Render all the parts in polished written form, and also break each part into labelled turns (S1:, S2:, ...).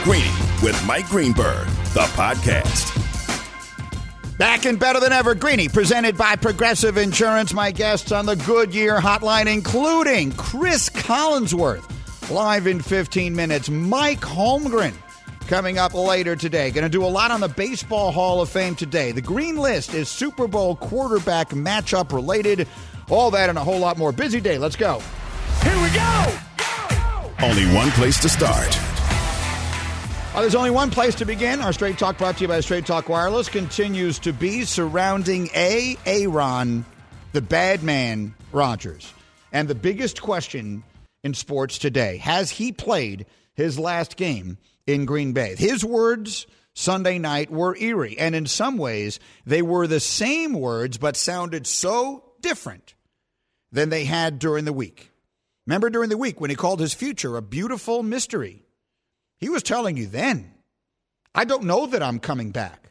S1: Greeny with Mike Greenberg, the podcast.
S2: Back and better than ever, Greeny, presented by Progressive Insurance. My guests on the Goodyear Hotline, including Chris Collinsworth, live in 15 minutes. Mike Holmgren, coming up later today. Going to do a lot on the Baseball Hall of Fame today. The Green List is Super Bowl quarterback matchup related. All that and a whole lot more. Busy day. Let's go.
S3: Here we go!
S1: Only one place to start.
S2: There's only one place to begin. Our Straight Talk, brought to you by Straight Talk Wireless, continues to be surrounding Aaron, the bad man, Rodgers. And the biggest question in sports today, has he played his last game in Green Bay? His words Sunday night were eerie, and in some ways they were the same words but sounded so different than they had during the week. Remember during the week when he called his future a beautiful mystery? He was telling you then, I don't know that I'm coming back.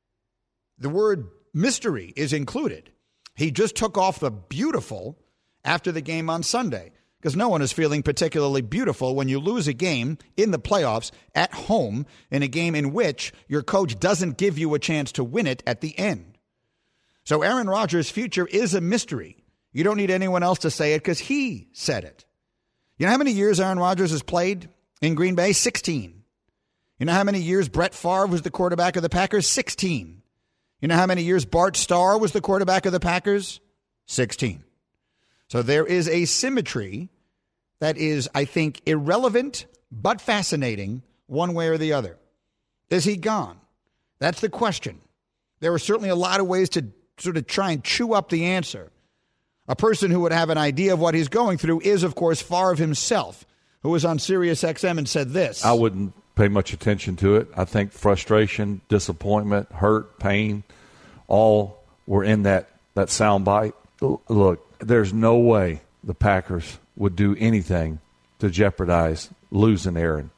S2: The word mystery is included. He just took off the beautiful after the game on Sunday, because no one is feeling particularly beautiful when you lose a game in the playoffs at home in a game in which your coach doesn't give you a chance to win it at the end. So Aaron Rodgers' future is a mystery. You don't need anyone else to say it because he said it. You know how many years Aaron Rodgers has played in Green Bay? 16. You know how many years Brett Favre was the quarterback of the Packers? 16. You know how many years Bart Starr was the quarterback of the Packers? 16. So there is a symmetry that is, I think, irrelevant but fascinating one way or the other. Is he gone? That's the question. There are certainly a lot of ways to sort of try and chew up the answer. A person who would have an idea of what he's going through is, of course, Favre himself, who was on Sirius XM and said this.
S4: I wouldn't pay much attention to it. I think frustration, disappointment, hurt, pain, all were in that sound bite. Look, there's no way the Packers would do anything to jeopardize losing Aaron.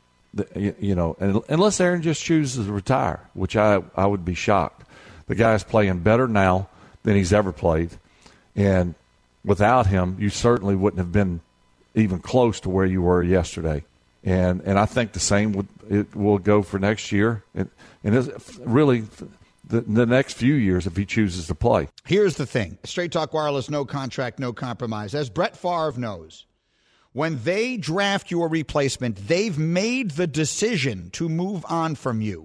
S4: Unless Aaron just chooses to retire, which I would be shocked. The guy's playing better now than he's ever played. And without him, you certainly wouldn't have been even close to where you were yesterday. And I think the same will go for next year. And it's really the next few years if he chooses to play.
S2: Here's the thing. Straight Talk Wireless, no contract, no compromise. As Brett Favre knows, when they draft your replacement, they've made the decision to move on from you.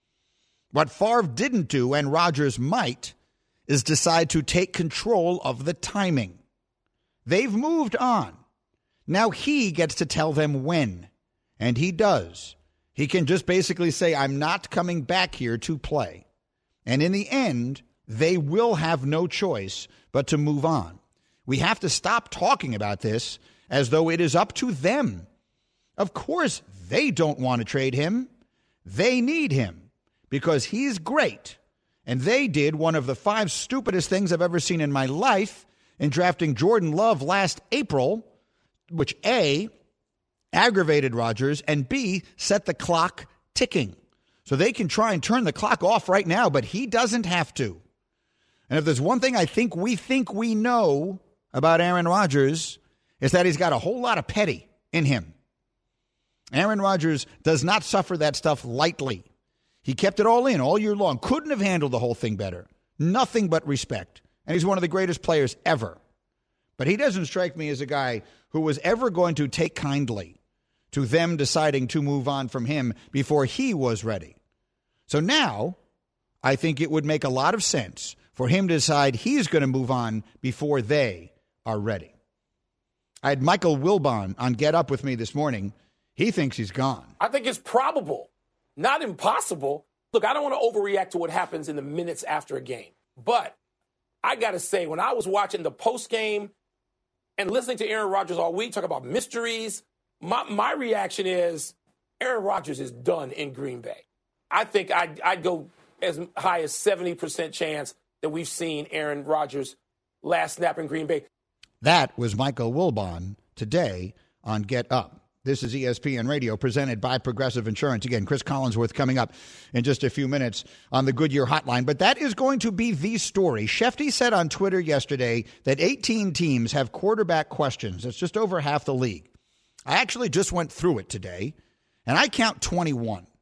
S2: What Favre didn't do, and Rodgers might, is decide to take control of the timing. They've moved on. Now he gets to tell them when, and he does. He can just basically say, I'm not coming back here to play. And in the end, they will have no choice but to move on. We have to stop talking about this as though it is up to them. Of course, they don't want to trade him. They need him because he's great. And they did one of the 5 stupidest things I've ever seen in my life in drafting Jordan Love last April, which A, aggravated Rodgers, and B, set the clock ticking. So they can try and turn the clock off right now, but he doesn't have to. And if there's one thing I think we know about Aaron Rodgers, is that he's got a whole lot of petty in him. Aaron Rodgers does not suffer that stuff lightly. He kept it all in all year long. Couldn't have handled the whole thing better. Nothing but respect. And he's one of the greatest players ever. But he doesn't strike me as a guy who was ever going to take kindly to them deciding to move on from him before he was ready. So now, I think it would make a lot of sense for him to decide he's going to move on before they are ready. I had Michael Wilbon on Get Up with me this morning. He thinks he's gone.
S3: I think it's probable, not impossible. Look, I don't want to overreact to what happens in the minutes after a game. But I got to say, when I was watching the postgame and listening to Aaron Rodgers all week talk about mysteries, my reaction is Aaron Rodgers is done in Green Bay. I think I'd go as high as 70% chance that we've seen Aaron Rodgers last snap in Green Bay.
S2: That was Michael Wilbon today on Get Up. This is ESPN Radio, presented by Progressive Insurance. Again, Chris Collinsworth coming up in just a few minutes on the Goodyear Hotline. But that is going to be the story. Shefty said on Twitter yesterday that 18 teams have quarterback questions. That's just over half the league. I actually just went through it today, and I count 21.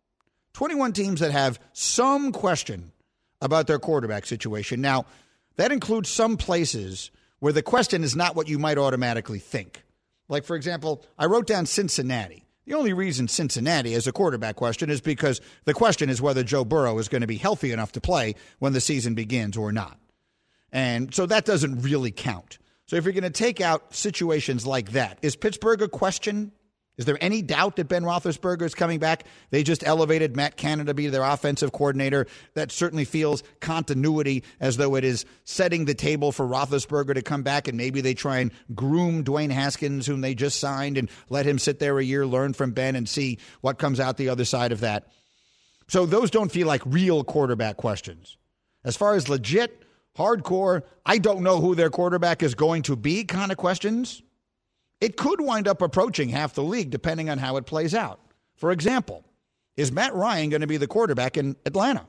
S2: 21 teams that have some question about their quarterback situation. Now, that includes some places where the question is not what you might automatically think. Like, for example, I wrote down Cincinnati. The only reason Cincinnati is a quarterback question is because the question is whether Joe Burrow is going to be healthy enough to play when the season begins or not. And so that doesn't really count. So if you're going to take out situations like that, is Pittsburgh a question? Is there any doubt that Ben Roethlisberger is coming back? They just elevated Matt Canada to be their offensive coordinator. That certainly feels continuity, as though it is setting the table for Roethlisberger to come back, and maybe they try and groom Dwayne Haskins, whom they just signed, and let him sit there a year, learn from Ben, and see what comes out the other side of that. So those don't feel like real quarterback questions. As far as legit, hardcore, I don't know who their quarterback is going to be kind of questions, it could wind up approaching half the league depending on how it plays out. For example, is Matt Ryan going to be the quarterback in Atlanta?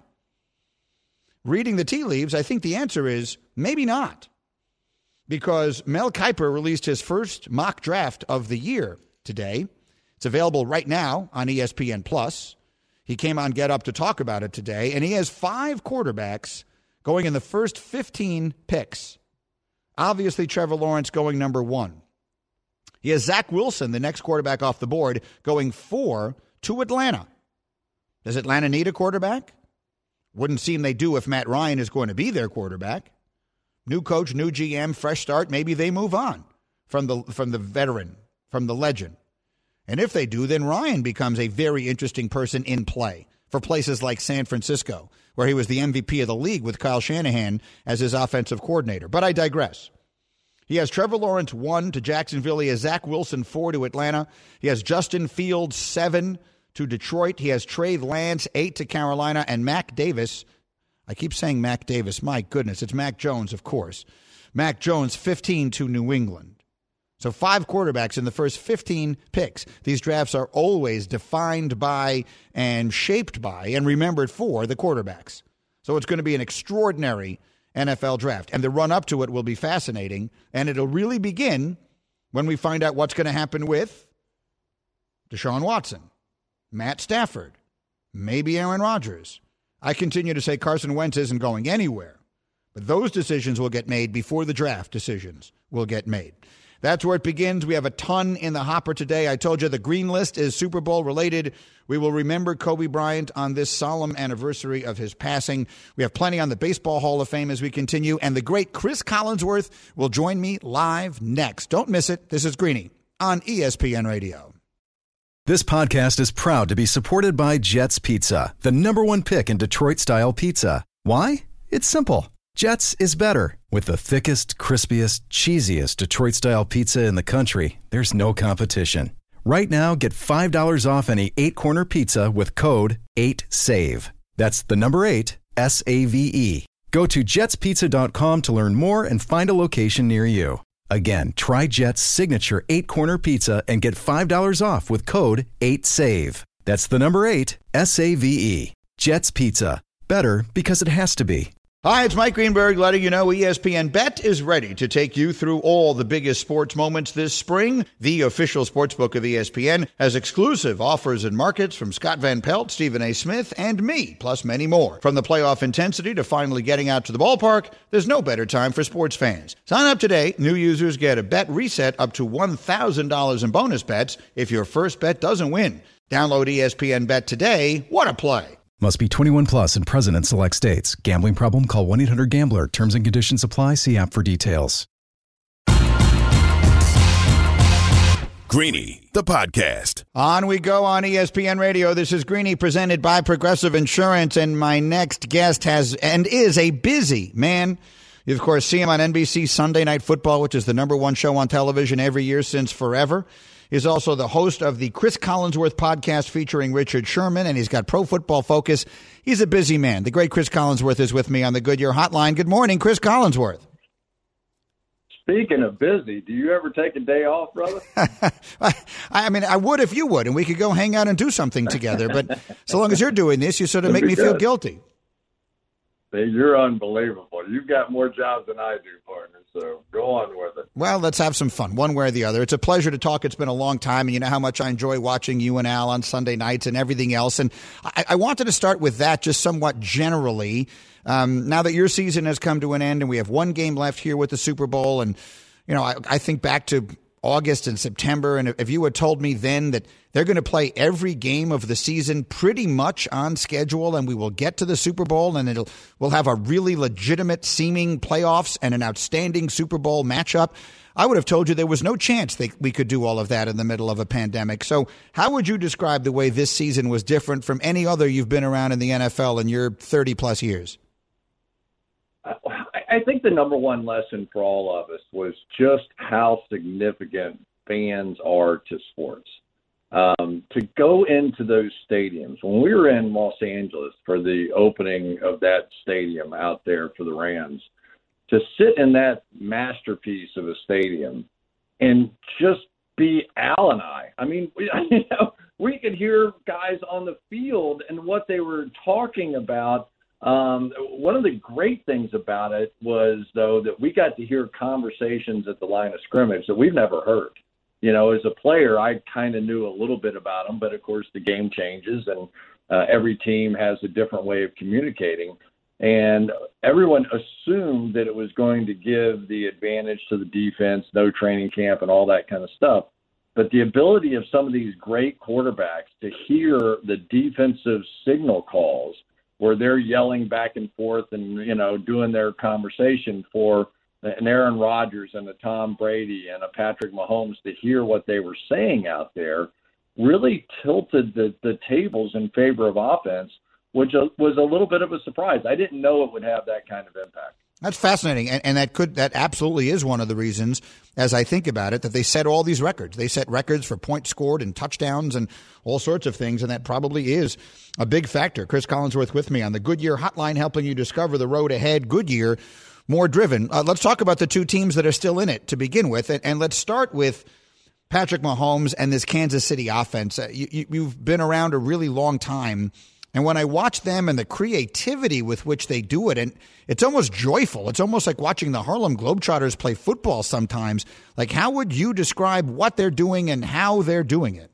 S2: Reading the tea leaves, I think the answer is maybe not, because Mel Kiper released his first mock draft of the year today. It's available right now on ESPN+. He came on Get Up to talk about it today, and he has 5 quarterbacks going in the first 15 picks. Obviously, Trevor Lawrence going number 1. He has Zach Wilson, the next quarterback off the board, going 4 to Atlanta. Does Atlanta need a quarterback? Wouldn't seem they do if Matt Ryan is going to be their quarterback. New coach, new GM, fresh start. Maybe they move on from the veteran, from the legend. And if they do, then Ryan becomes a very interesting person in play for places like San Francisco, where he was the MVP of the league with Kyle Shanahan as his offensive coordinator. But I digress. He has Trevor Lawrence 1 to Jacksonville. He has Zach Wilson 4 to Atlanta. He has Justin Fields 7 to Detroit. He has Trey Lance 8 to Carolina. And Mac Davis, I keep saying Mac Davis. My goodness, it's Mac Jones, of course. Mac Jones 15 to New England. So 5 quarterbacks in the first 15 picks. These drafts are always defined by and shaped by and remembered for the quarterbacks. So it's going to be an extraordinary NFL draft. And the run up to it will be fascinating. And it'll really begin when we find out what's going to happen with Deshaun Watson, Matt Stafford, maybe Aaron Rodgers. I continue to say Carson Wentz isn't going anywhere. But those decisions will get made before the draft decisions will get made. That's where it begins. We have a ton in the hopper today. I told you the green list is Super Bowl related. We will remember Kobe Bryant on this solemn anniversary of his passing. We have plenty on the Baseball Hall of Fame as we continue. And the great Chris Collinsworth will join me live next. Don't miss it. This is Greeny on ESPN Radio.
S5: This podcast is proud to be supported by Jets Pizza, the #1 pick in Detroit-style pizza. Why? It's simple. Jets is better. With the thickest, crispiest, cheesiest Detroit-style pizza in the country, there's no competition. Right now, get $5 off any 8-corner pizza with code 8SAVE. That's the number 8, S-A-V-E. Go to jetspizza.com to learn more and find a location near you. Again, try Jet's signature 8-corner pizza and get $5 off with code 8SAVE. That's the number 8, S-A-V-E. Jet's Pizza. Better because it has to be.
S2: Hi, it's Mike Greenberg letting you know ESPN Bet is ready to take you through all the biggest sports moments this spring. The official sportsbook of ESPN has exclusive offers and markets from Scott Van Pelt, Stephen A. Smith, and me, plus many more. From the playoff intensity to finally getting out to the ballpark, there's no better time for sports fans. Sign up today. New users get a bet reset up to $1,000 in bonus bets if your first bet doesn't win. Download ESPN Bet today. What a play.
S5: Must be 21 plus and present in select states. Gambling problem? Call 1-800-GAMBLER. Terms and conditions apply. See app for details.
S1: Greeny, the podcast.
S2: On we go on ESPN Radio. This is Greeny presented by Progressive Insurance. And my next guest is a busy man. You, of course, see him on NBC Sunday Night Football, which is the #1 show on television every year since forever. He's also the host of the Chris Collinsworth podcast featuring Richard Sherman, and he's got Pro Football Focus. He's a busy man. The great Chris Collinsworth is with me on the Goodyear Hotline. Good morning, Chris Collinsworth.
S6: Speaking of busy, do you ever take a day off, brother?
S2: I mean, I would if you would, and we could go hang out and do something together. But so long as you're doing this, you sort of make me feel guilty.
S6: You're unbelievable. You've got more jobs than I do, partner. so go on with it.
S2: Well, let's have some fun, one way or the other. It's a pleasure to talk. It's been a long time, and you know how much I enjoy watching you and Al on Sunday nights and everything else. And I wanted to start with that just somewhat generally. Now that your season has come to an end and we have one game left here with the Super Bowl, and you know, I think back to August and September, and if you had told me then that they're going to play every game of the season pretty much on schedule and we will get to the Super Bowl and we'll have a really legitimate seeming playoffs and an outstanding Super Bowl matchup, I would have told you there was no chance we could do all of that in the middle of a pandemic. So how would you describe the way this season was different from any other you've been around in the NFL in your 30-plus years?
S6: I think the number one lesson for all of us was just how significant fans are to sports. To go into those stadiums, when we were in Los Angeles for the opening of that stadium out there for the Rams, to sit in that masterpiece of a stadium and just be Al and I. I mean, we could hear guys on the field and what they were talking about. One of the great things about it was, though, that we got to hear conversations at the line of scrimmage that we've never heard. You know, as a player, I kind of knew a little bit about them, but of course the game changes and every team has a different way of communicating. And everyone assumed that it was going to give the advantage to the defense, no training camp and all that kind of stuff. But the ability of some of these great quarterbacks to hear the defensive signal calls where they're yelling back and forth and, you know, doing their conversation for an Aaron Rodgers and a Tom Brady and a Patrick Mahomes, to hear what they were saying out there really tilted the tables in favor of offense, which was a little bit of a surprise. I didn't know it would have that kind of impact.
S2: That's fascinating, and that absolutely is one of the reasons, as I think about it, that they set all these records. They set records for points scored and touchdowns and all sorts of things, and that probably is a big factor. Chris Collinsworth with me on the Goodyear Hotline, helping you discover the road ahead. Goodyear, more driven. Let's talk about the two teams that are still in it to begin with, and let's start with Patrick Mahomes and this Kansas City offense. You've been around a really long time. And when I watch them and the creativity with which they do it, and it's almost joyful. It's almost like watching the Harlem Globetrotters play football sometimes. Like, how would you describe what they're doing and how they're doing it?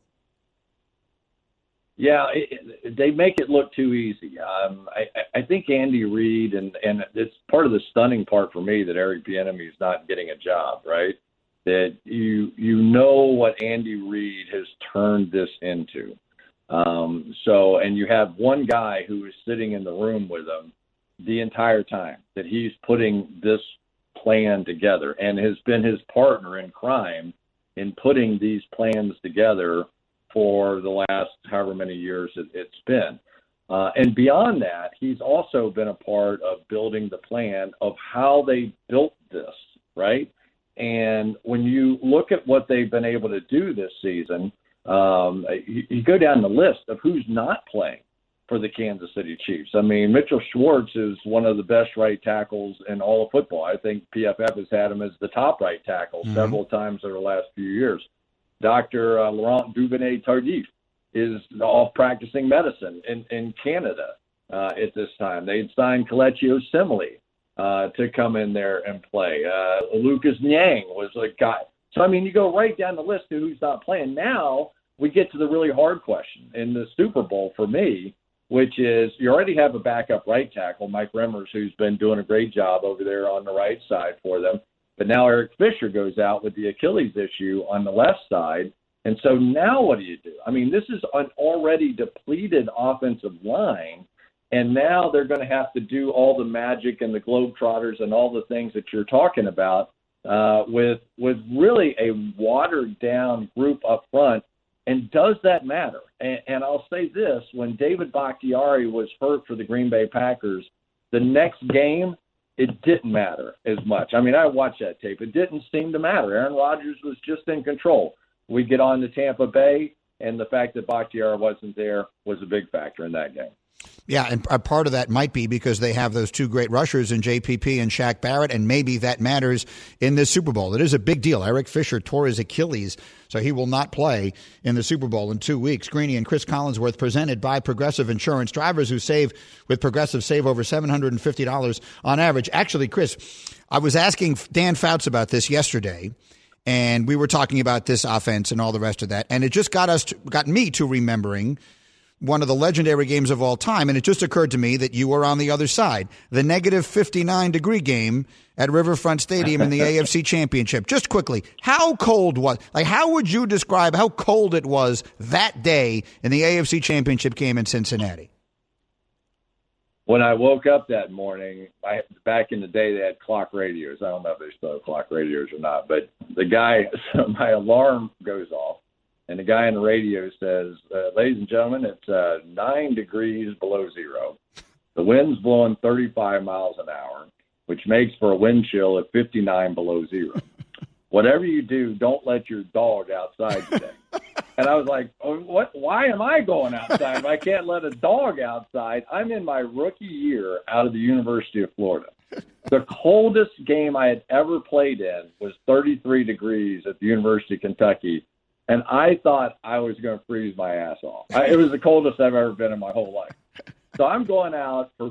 S6: Yeah, they make it look too easy. I think Andy Reid, and it's part of the stunning part for me that Eric Bieniemy is not getting a job, right? That you know what Andy Reid has turned this into. And you have one guy who is sitting in the room with him the entire time that he's putting this plan together and has been his partner in crime in putting these plans together for the last however many years it's been. And beyond that, he's also been a part of building the plan of how they built this, right? And when you look at what they've been able to do this season, you go down the list of who's not playing for the Kansas City Chiefs. I mean, Mitchell Schwartz is one of the best right tackles in all of football. I think PFF has had him as the top right tackle several times over the last few years. Dr. Laurent Duvernay-Tardif is off practicing medicine in Canada at this time. They'd signed Kelechi Osemele to come in there and play. Lucas Niang was a guy. So, I mean, you go right down the list of who's not playing. Now we get to the really hard question in the Super Bowl for me, which is you already have a backup right tackle, Mike Remmers, who's been doing a great job over there on the right side for them. But now Eric Fisher goes out with the Achilles issue on the left side. And so now what do you do? I mean, this is an already depleted offensive line, and now they're going to have to do all the magic and the Globetrotters and all the things that you're talking about with really a watered-down group up front. And does that matter? And I'll say this, when David Bakhtiari was hurt for the Green Bay Packers, the next game, it didn't matter as much. I mean, I watched that tape. It didn't seem to matter. Aaron Rodgers was just in control. We get on to Tampa Bay, and the fact that Bakhtiari wasn't there was a big factor in that game.
S2: Yeah, and a part of that might be because they have those two great rushers in JPP and Shaq Barrett, and maybe that matters in this Super Bowl. It is a big deal. Eric Fisher tore his Achilles, so he will not play in the Super Bowl in 2 weeks. Greeny and Chris Collinsworth, presented by Progressive Insurance. Drivers who save with Progressive save over $750 on average. Actually, Chris, I was asking Dan Fouts about this yesterday, and we were talking about this offense and all the rest of that, and it just got me to remembering one of the legendary games of all time, and it just occurred to me that you were on the other side. The negative 59-degree game at Riverfront Stadium in the AFC Championship. Just quickly, how cold was, how would you describe how cold it was that day in the AFC Championship game in Cincinnati?
S6: When I woke up that morning, back in the day, they had clock radios. I don't know if they still have clock radios or not, but so my alarm goes off. And the guy on the radio says, ladies and gentlemen, it's 9 degrees below zero. The wind's blowing 35 miles an hour, which makes for a wind chill at 59 below zero. Whatever you do, don't let your dog outside today. And I was like, oh, what? Why am I going outside if I can't let a dog outside? I'm in my rookie year out of the University of Florida. The coldest game I had ever played in was 33 degrees at the University of Kentucky. And I thought I was going to freeze my ass off. It was the coldest I've ever been in my whole life. So I'm going out for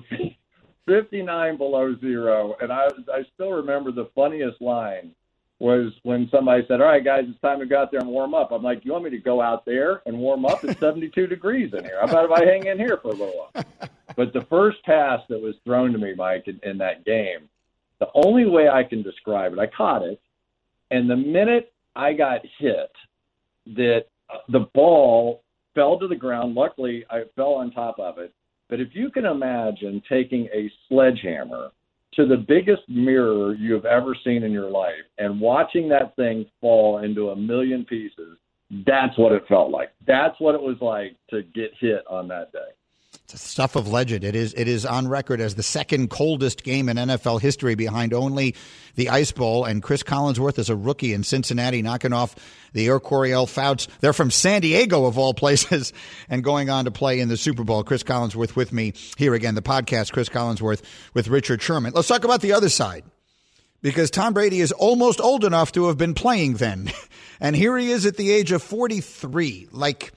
S6: 59 below zero. And I still remember the funniest line was when somebody said, all right, guys, it's time to go out there and warm up. I'm like, you want me to go out there and warm up? It's 72 degrees in here. How about if I hang in here for a little while? But the first pass that was thrown to me, Mike, in that game, the only way I can describe it, I caught it. And the minute I got hit, that the ball fell to the ground. Luckily, I fell on top of it. But if you can imagine taking a sledgehammer to the biggest mirror you have ever seen in your life and watching that thing fall into a million pieces, that's what it felt like. That's what it was like to get hit on that day.
S2: It's stuff of legend. It is on record as the second coldest game in NFL history behind only the Ice Bowl. And Chris Collinsworth is a rookie in Cincinnati knocking off the Air Coryell Fouts. They're from San Diego, of all places, and going on to play in the Super Bowl. Chris Collinsworth with me here again, the podcast, Chris Collinsworth with Richard Sherman. Let's talk about the other side, because Tom Brady is almost old enough to have been playing then. And here he is at the age of 43.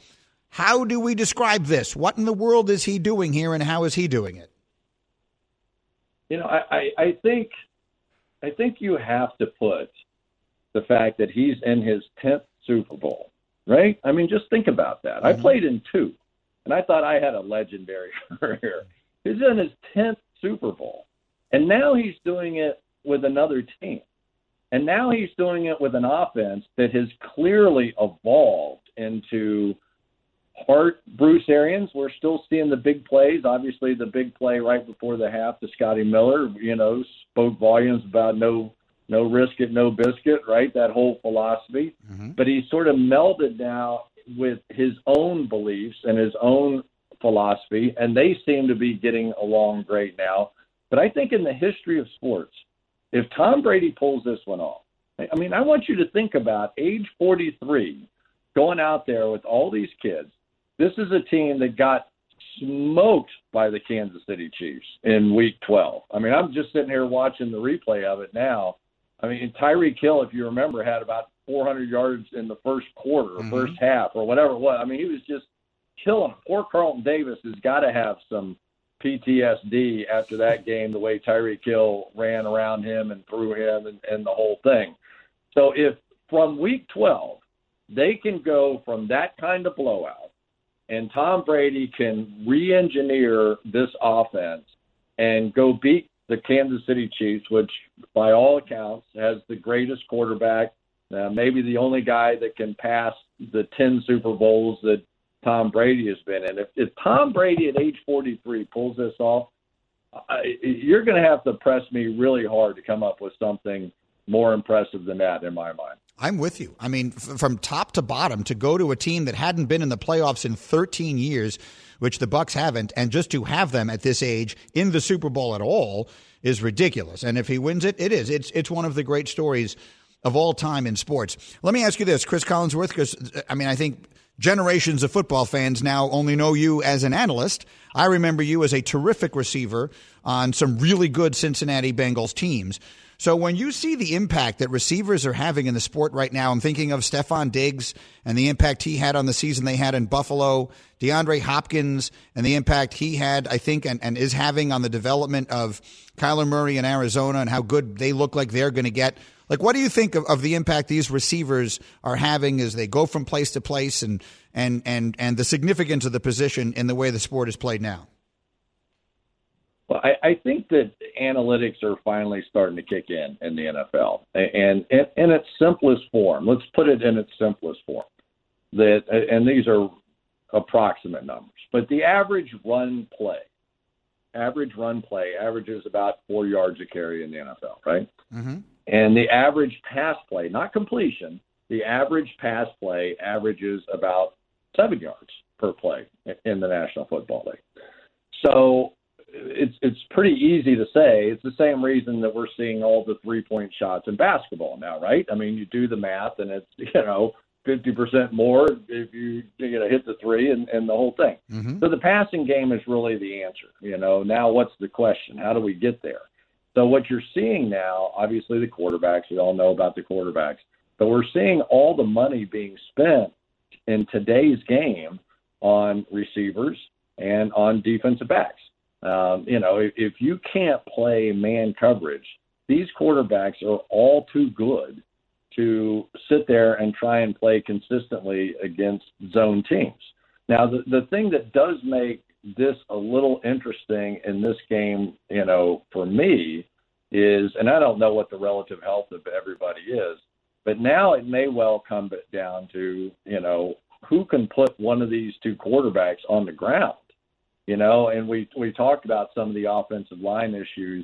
S2: How do we describe this? What in the world is he doing here, and how is he doing it?
S6: You know, I think you have to put the fact that he's in his 10th Super Bowl, right? I mean, just think about that. I played in 2, and I thought I had a legendary career. He's in his 10th Super Bowl, and now he's doing it with another team. And now he's doing it with an offense that has clearly evolved into – Bruce Arians, we're still seeing the big plays. Obviously, the big play right before the half to Scotty Miller, spoke volumes about no risk it, no biscuit, right? That whole philosophy. Mm-hmm. But he's sort of melded now with his own beliefs and his own philosophy, and they seem to be getting along great now. But I think in the history of sports, if Tom Brady pulls this one off, I mean, I want you to think about age 43, going out there with all these kids. This is a team that got smoked by the Kansas City Chiefs in Week 12. I mean, I'm just sitting here watching the replay of it now. I mean, Tyreek Hill, if you remember, had about 400 yards in the first quarter or first half or whatever it was. I mean, he was just killing them. Poor Carlton Davis has got to have some PTSD after that game, the way Tyreek Hill ran around him and threw him and the whole thing. So if from Week 12 they can go from that kind of blowout, and Tom Brady can re-engineer this offense and go beat the Kansas City Chiefs, which by all accounts has the greatest quarterback, maybe the only guy that can pass the 10 Super Bowls that Tom Brady has been in. If Tom Brady at age 43 pulls this off, you're going to have to press me really hard to come up with something more impressive than that in my mind.
S2: I'm with you. I mean, from top to bottom, to go to a team that hadn't been in the playoffs in 13 years, which the Bucs haven't, and just to have them at this age in the Super Bowl at all is ridiculous. And if he wins it, it is. It's one of the great stories of all time in sports. Let me ask you this, Chris Collinsworth, because, I mean, I think generations of football fans now only know you as an analyst. I remember you as a terrific receiver on some really good Cincinnati Bengals teams. So when you see the impact that receivers are having in the sport right now, I'm thinking of Stephon Diggs and the impact he had on the season they had in Buffalo, DeAndre Hopkins and the impact he had, I think, and is having on the development of Kyler Murray in Arizona and how good they look like they're going to get. Like, what do you think of the impact these receivers are having as they go from place to place and the significance of the position in the way the sport is played now?
S6: Well, I think that analytics are finally starting to kick in the NFL, and in its simplest form. Let's put it in its simplest form. And these are approximate numbers, but the average run play averages about 4 yards a carry in the NFL, right? Mm-hmm. And the average pass play, not completion, the average pass play averages about 7 yards per play in the National Football League. So it's pretty easy to say. It's the same reason that we're seeing all the 3-point shots in basketball now, right? I mean, you do the math, and it's 50% more if you hit the three and the whole thing. Mm-hmm. So the passing game is really the answer. Now what's the question? How do we get there? So what you're seeing now, obviously the quarterbacks, we all know about the quarterbacks, but we're seeing all the money being spent in today's game on receivers and on defensive backs. If you can't play man coverage, these quarterbacks are all too good to sit there and try and play consistently against zone teams. Now, the thing that does make this a little interesting in this game, for me is, and I don't know what the relative health of everybody is, but now it may well come down to, who can put one of these two quarterbacks on the ground. And we talked about some of the offensive line issues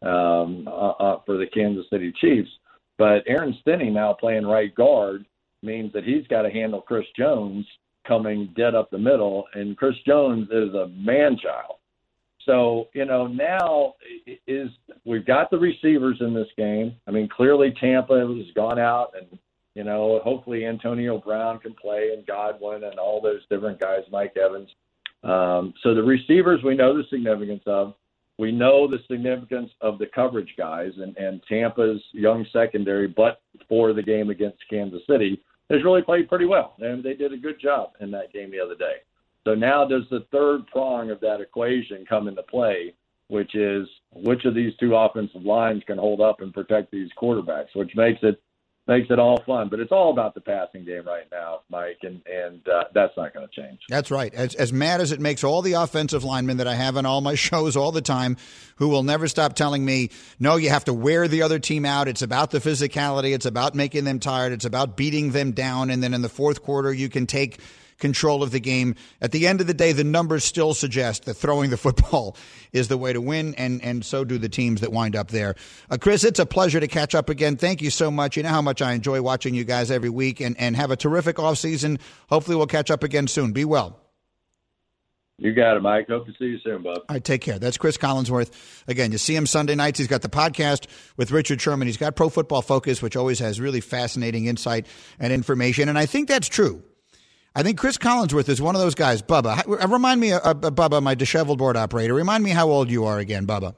S6: for the Kansas City Chiefs, but Aaron Stinney now playing right guard means that he's got to handle Chris Jones coming dead up the middle, and Chris Jones is a man-child. So, now we've got the receivers in this game. I mean, clearly Tampa has gone out and, hopefully Antonio Brown can play and Godwin and all those different guys, Mike Evans. So the receivers, we know the significance of. We know the significance of the coverage guys, and Tampa's young secondary, but for the game against Kansas City, has really played pretty well. And they did a good job in that game the other day. So now does the third prong of that equation come into play, which is which of these two offensive lines can hold up and protect these quarterbacks, which makes it all fun. But it's all about the passing game right now, Mike, and that's not going to change.
S2: That's right. As mad as it makes all the offensive linemen that I have on all my shows all the time, who will never stop telling me, no, you have to wear the other team out. It's about the physicality. It's about making them tired. It's about beating them down. And then in the fourth quarter, you can take control of the game. At the end of the day, the numbers still suggest that throwing the football is the way to win, and so do the teams that wind up there. Chris, it's a pleasure to catch up again. Thank you so much. You know how much I enjoy watching you guys every week, and have a terrific offseason. Hopefully we'll catch up again soon. Be well.
S6: You got it, Mike. Hope to see you soon, bub.
S2: All right, take care. That's Chris Collinsworth. Again, you see him Sunday nights. He's got the podcast with Richard Sherman. He's got Pro Football Focus, which always has really fascinating insight and information, and I think that's true. I think Chris Collinsworth is one of those guys. Bubba, remind me, Bubba, my disheveled board operator, remind me how old you are again, Bubba.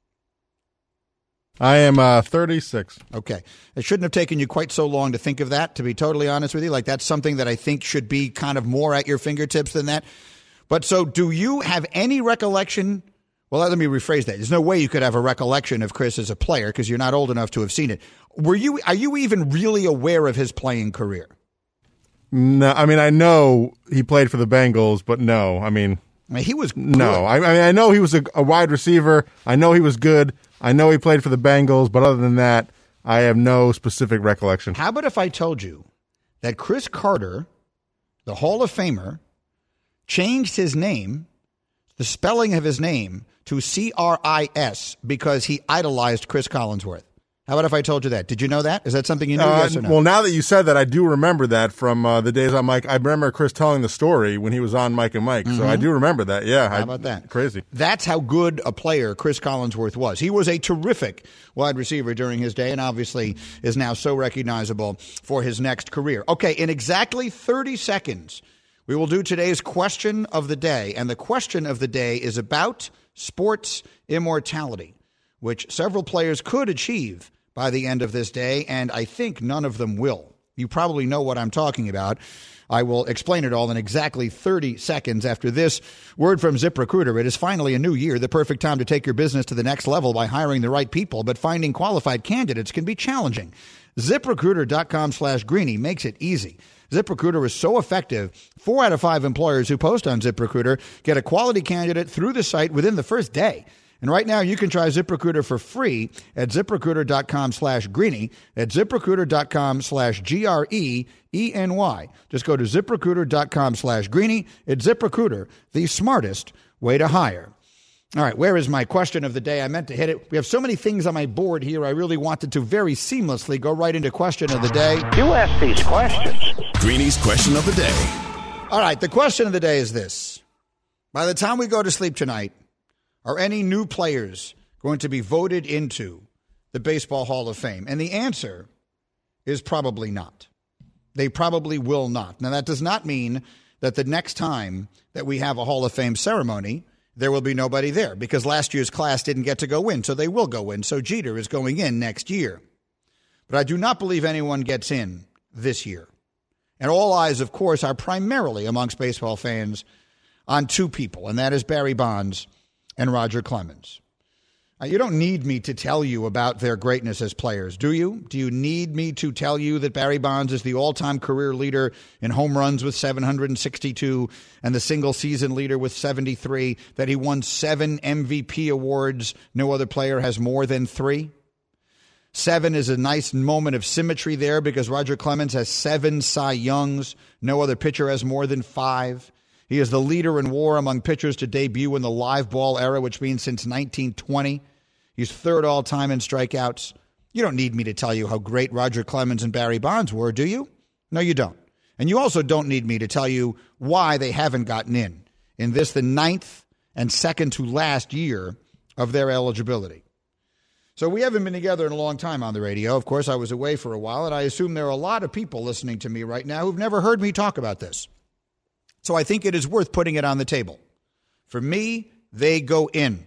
S7: I am 36.
S2: Okay. It shouldn't have taken you quite so long to think of that, to be totally honest with you. Like, that's something that I think should be kind of more at your fingertips than that. But so do you have any recollection? Well, let me rephrase that. There's no way you could have a recollection of Chris as a player because you're not old enough to have seen it. Are you even really aware of his playing career?
S7: No, I mean, I know he played for the Bengals, but no, I mean
S2: he was good.
S7: No, I know he was a wide receiver. I know he was good. I know he played for the Bengals, but other than that, I have no specific recollection.
S2: How about if I told you that Chris Carter, the Hall of Famer, changed his name, the spelling of his name, to C-R-I-S because he idolized Chris Collinsworth? How about if I told you that? Did you know that? Is that something you knew? Yes or no?
S7: Well, now that you said that, I do remember that from the days on Mike. I remember Chris telling the story when he was on Mike and Mike. Mm-hmm. So I do remember that. Yeah.
S2: How about that?
S7: Crazy.
S2: That's how good a player Chris Collinsworth was. He was a terrific wide receiver during his day and obviously is now so recognizable for his next career. Okay, in exactly 30 seconds, we will do today's question of the day. And the question of the day is about sports immortality, which several players could achieve by the end of this day, and I think none of them will. You probably know what I'm talking about. I will explain it all in exactly 30 seconds after this word from ZipRecruiter. It is finally a new year, the perfect time to take your business to the next level by hiring the right people, but finding qualified candidates can be challenging. ZipRecruiter.com/Greeny makes it easy. ZipRecruiter is so effective, 4 out of 5 employers who post on ZipRecruiter get a quality candidate through the site within the first day. And right now, you can try ZipRecruiter for free at ZipRecruiter.com/Greeny, at ZipRecruiter.com/GREENY. Just go to ZipRecruiter.com/Greeny. It's ZipRecruiter, the smartest way to hire. All right, where is my question of the day? I meant to hit it. We have so many things on my board here. I really wanted to very seamlessly go right into question of the day.
S8: You ask these questions.
S1: Greeny's question of the day.
S2: All right, the question of the day is this. By the time we go to sleep tonight, are any new players going to be voted into the Baseball Hall of Fame? And the answer is probably not. They probably will not. Now, that does not mean that the next time that we have a Hall of Fame ceremony, there will be nobody there, because last year's class didn't get to go in, so they will go in. So Jeter is going in next year. But I do not believe anyone gets in this year. And all eyes, of course, are primarily amongst baseball fans on 2 people, and that is Barry Bonds and Roger Clemens. You don't need me to tell you about their greatness as players, do you? Do you need me to tell you that Barry Bonds is the all-time career leader in home runs with 762 and the single-season leader with 73, that he won 7 MVP awards? No other player has more than 3. 7 is a nice moment of symmetry there because Roger Clemens has 7 Cy Youngs. No other pitcher has more than 5. He is the leader in WAR among pitchers to debut in the live ball era, which means since 1920. He's 3rd all-time in strikeouts. You don't need me to tell you how great Roger Clemens and Barry Bonds were, do you? No, you don't. And you also don't need me to tell you why they haven't gotten in this, the 9th and second to last year of their eligibility. So we haven't been together in a long time on the radio. Of course, I was away for a while, and I assume there are a lot of people listening to me right now who've never heard me talk about this. So I think it is worth putting it on the table. For me, they go in.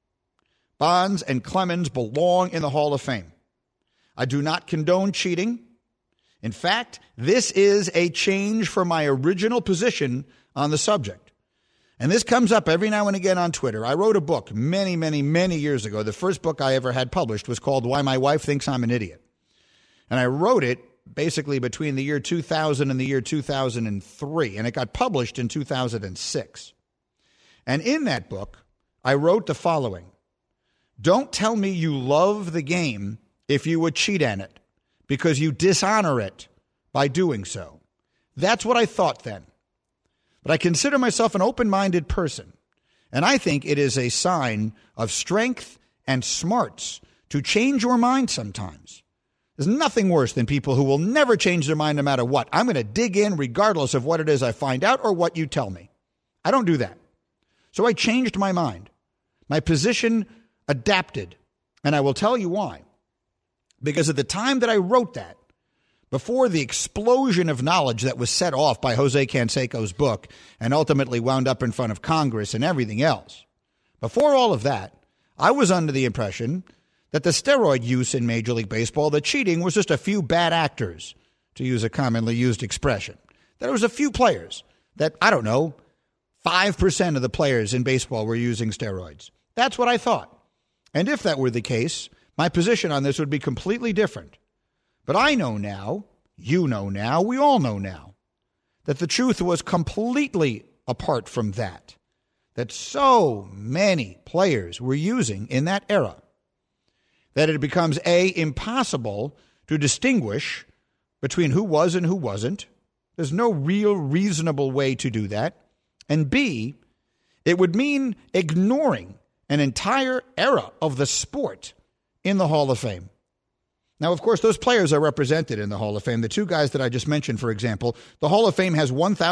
S2: Bonds and Clemens belong in the Hall of Fame. I do not condone cheating. In fact, this is a change from my original position on the subject. And this comes up every now and again on Twitter. I wrote a book many, many, many years ago. The first book I ever had published was called Why My Wife Thinks I'm an Idiot. And I wrote it basically between the year 2000 and the year 2003, and it got published in 2006. And in that book, I wrote the following: don't tell me you love the game if you would cheat in it, because you dishonor it by doing so. That's what I thought then. But I consider myself an open-minded person, and I think it is a sign of strength and smarts to change your mind sometimes. There's nothing worse than people who will never change their mind no matter what. I'm going to dig in regardless of what it is I find out or what you tell me. I don't do that. So I changed my mind. My position adapted, and I will tell you why. Because at the time that I wrote that, before the explosion of knowledge that was set off by Jose Canseco's book and ultimately wound up in front of Congress and everything else, before all of that, I was under the impression that the steroid use in Major League Baseball, the cheating, was just a few bad actors, to use a commonly used expression. That it was a few players that, 5% of the players in baseball were using steroids. That's what I thought. And if that were the case, my position on this would be completely different. But I know now, you know now, we all know now, that the truth was completely apart from that. That so many players were using in that era that it becomes A, impossible to distinguish between who was and who wasn't. There's no real reasonable way to do that. And B, it would mean ignoring an entire era of the sport in the Hall of Fame. Now, of course, those players are represented in the Hall of Fame. The 2 guys that I just mentioned, for example, the Hall of Fame has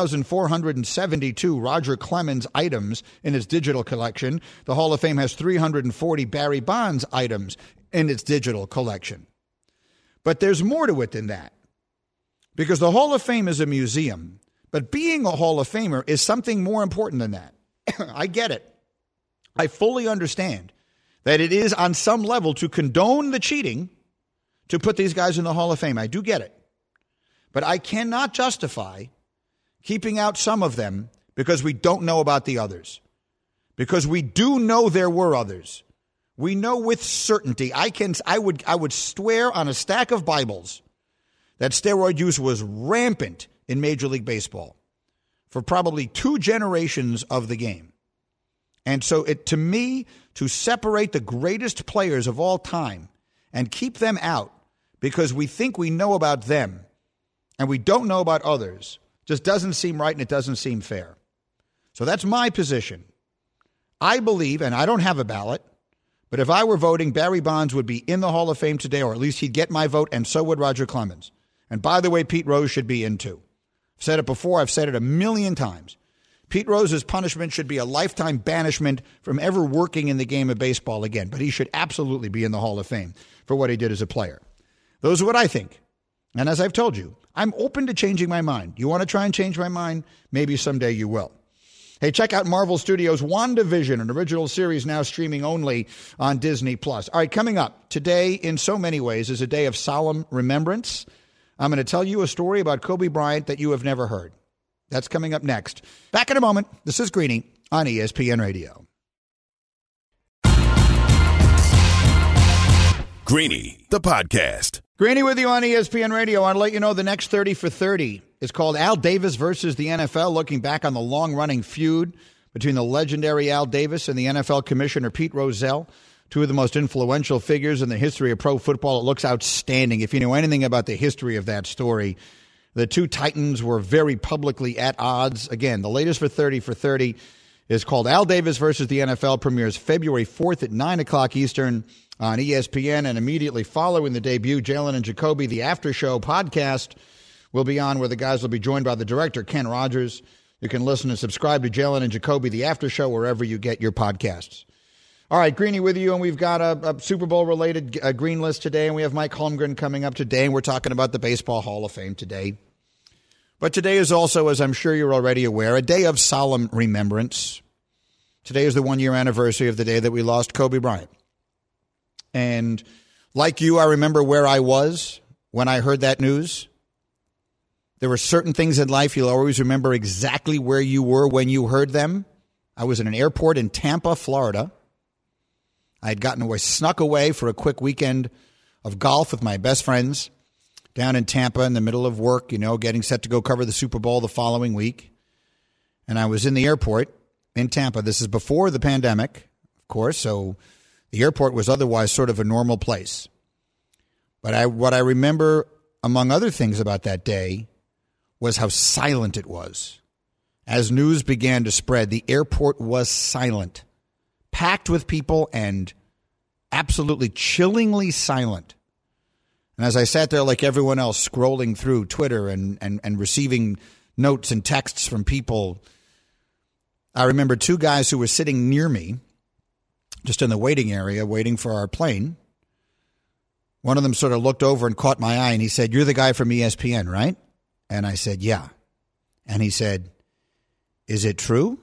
S2: 1,472 Roger Clemens items in its digital collection. The Hall of Fame has 340 Barry Bonds items in its digital collection. But there's more to it than that, because the Hall of Fame is a museum, But being a Hall of Famer is something more important than that. I get it. I fully understand that it is on some level to condone the cheating to put these guys in the Hall of Fame. I do get it. But I cannot justify keeping out some of them because we don't know about the others. Because we do know there were others. We know with certainty. I would swear on a stack of Bibles that steroid use was rampant in Major League Baseball for probably 2 generations of the game. And so to me, to separate the greatest players of all time and keep them out because we think we know about them and we don't know about others just doesn't seem right and it doesn't seem fair. So that's my position. I believe, and I don't have a ballot, but if I were voting, Barry Bonds would be in the Hall of Fame today, or at least he'd get my vote, and so would Roger Clemens. And by the way, Pete Rose should be in too. I've said it before. I've said it a million times. Pete Rose's punishment should be a lifetime banishment from ever working in the game of baseball again, but he should absolutely be in the Hall of Fame for what he did as a player. Those are what I think. And as I've told you, I'm open to changing my mind. You want to try and change my mind? Maybe someday you will. Hey, check out Marvel Studios' WandaVision, an original series now streaming only on Disney+. All right, coming up, today in so many ways is a day of solemn remembrance. I'm going to tell you a story about Kobe Bryant that you have never heard. That's coming up next. Back in a moment. This is Greeny on ESPN Radio.
S1: Greeny, the podcast.
S2: Greeny with you on ESPN Radio. I want to let you know the next 30 for 30 is called Al Davis versus the NFL, looking back on the long-running feud between the legendary Al Davis and the NFL Commissioner Pete Rozelle, two of the most influential figures in the history of pro football. It looks outstanding. If you know anything about the history of that story, the two titans were very publicly at odds. Again, the latest for 30 for 30 is called Al Davis versus the NFL, premieres February 4th at 9 o'clock Eastern on ESPN, and immediately following the debut, Jalen and Jacoby, the After Show podcast, will be on, where the guys will be joined by the director, Ken Rogers. You can listen and subscribe to Jalen and Jacoby, the After Show, wherever you get your podcasts. All right, Greeny with you, and we've got a Super Bowl-related green list today, and we have Mike Holmgren coming up today, and we're talking about the Baseball Hall of Fame today. But today is also, as I'm sure you're already aware, a day of solemn remembrance. Today is the one-year anniversary of the day that we lost Kobe Bryant. And like you, I remember where I was when I heard that news. There were certain things in life you'll always remember exactly where you were when you heard them. I was in an airport in Tampa, Florida. I had snuck away for a quick weekend of golf with my best friends down in Tampa in the middle of work, getting set to go cover the Super Bowl the following week. And I was in the airport in Tampa. This is before the pandemic, of course, so the airport was otherwise sort of a normal place. But what I remember, among other things about that day, was how silent it was. As news began to spread, the airport was silent, packed with people and absolutely chillingly silent. And as I sat there like everyone else, scrolling through Twitter and receiving notes and texts from people, I remember two guys who were sitting near me, just in the waiting area, waiting for our plane. One of them sort of looked over and caught my eye, and he said, "You're the guy from ESPN, right?" And I said, "Yeah." And he said, "Is it true?"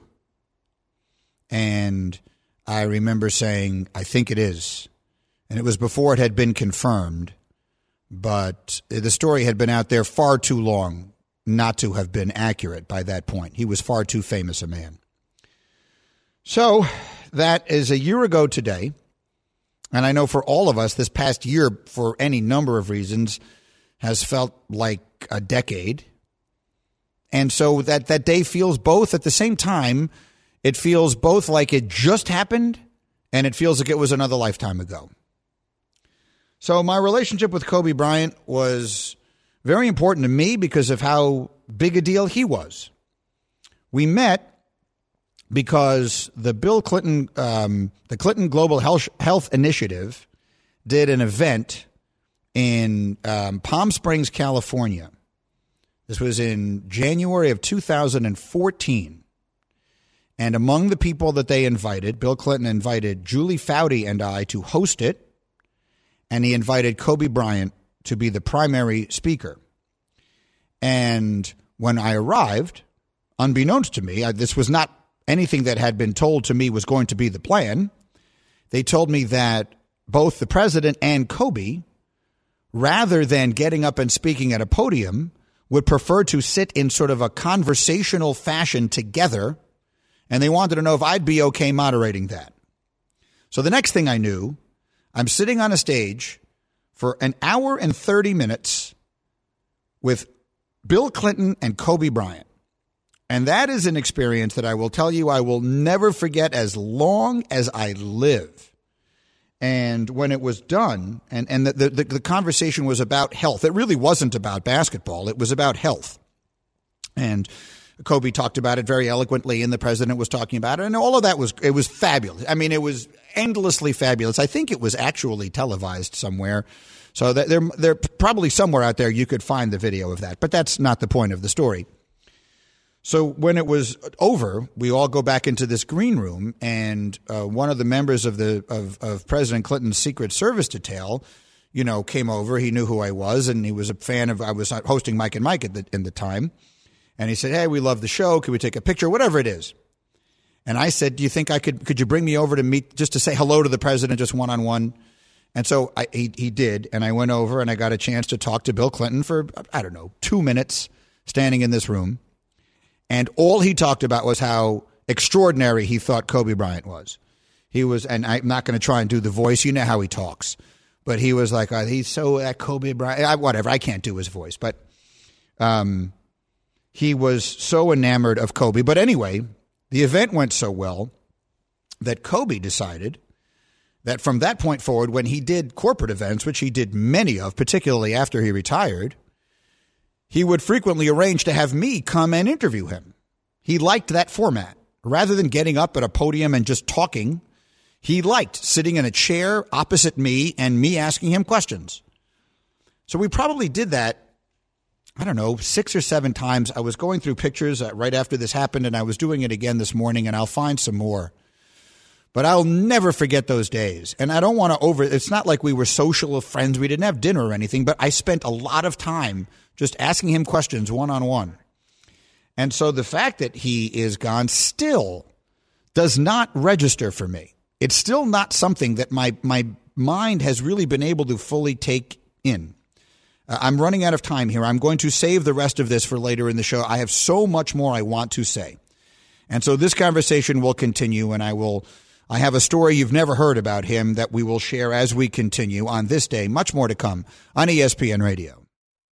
S2: And I remember saying, "I think it is." And it was before it had been confirmed, but the story had been out there far too long not to have been accurate by that point. He was far too famous a man. So that is a year ago today, and I know for all of us, this past year, for any number of reasons, has felt like a decade. And so that day feels both, at the same time, it feels both like it just happened, and it feels like it was another lifetime ago. So my relationship with Kobe Bryant was very important to me because of how big a deal he was. We met because the Clinton Global Health Initiative did an event in Palm Springs, California. This was in January of 2014. And among the people that they invited, Bill Clinton invited Julie Foudy and I to host it, and he invited Kobe Bryant to be the primary speaker. And when I arrived, unbeknownst to me, this was not anything that had been told to me was going to be the plan. They told me that both the president and Kobe, rather than getting up and speaking at a podium, would prefer to sit in sort of a conversational fashion together, and they wanted to know if I'd be okay moderating that. So the next thing I knew, I'm sitting on a stage for an hour and 30 minutes with Bill Clinton and Kobe Bryant. And that is an experience that I will tell you I will never forget as long as I live. And when it was done, and the conversation was about health. It really wasn't about basketball. It was about health. And Kobe talked about it very eloquently, and the president was talking about it. And all of that was fabulous. I mean, it was endlessly fabulous. I think it was actually televised somewhere. So that they're probably somewhere out there you could find the video of that. But that's not the point of the story. So when it was over, we all go back into this green room, and one of the members of President Clinton's Secret Service detail, came over. He knew who I was, and he was a fan of. I was hosting Mike and Mike in the time, and he said, "Hey, we love the show. Can we take a picture? Whatever it is." And I said, "Do you think I could you bring me over to meet just to say hello to the president, just one-on-one?" And so he did, and I went over and I got a chance to talk to Bill Clinton for 2 minutes, standing in this room. And all he talked about was how extraordinary he thought Kobe Bryant was. He was, and I'm not going to try and do the voice. You know how he talks. But he was like, he's so that Kobe Bryant, whatever. I can't do his voice. But he was so enamored of Kobe. But anyway, the event went so well that Kobe decided that from that point forward, when he did corporate events, which he did many of, particularly after he retired, he would frequently arrange to have me come and interview him. He liked that format. Rather than getting up at a podium and just talking, he liked sitting in a chair opposite me and me asking him questions. So we probably did that, 6 or 7 times. I was going through pictures right after this happened, and I was doing it again this morning, and I'll find some more. But I'll never forget those days. And I don't want to it's not like we were social friends. We didn't have dinner or anything, but I spent a lot of time just asking him questions one-on-one. And so the fact that he is gone still does not register for me. It's still not something that my mind has really been able to fully take in. I'm running out of time here. I'm going to save the rest of this for later in the show. I have so much more I want to say. And so this conversation will continue, and I have a story you've never heard about him that we will share as we continue on this day. Much more to come on ESPN Radio.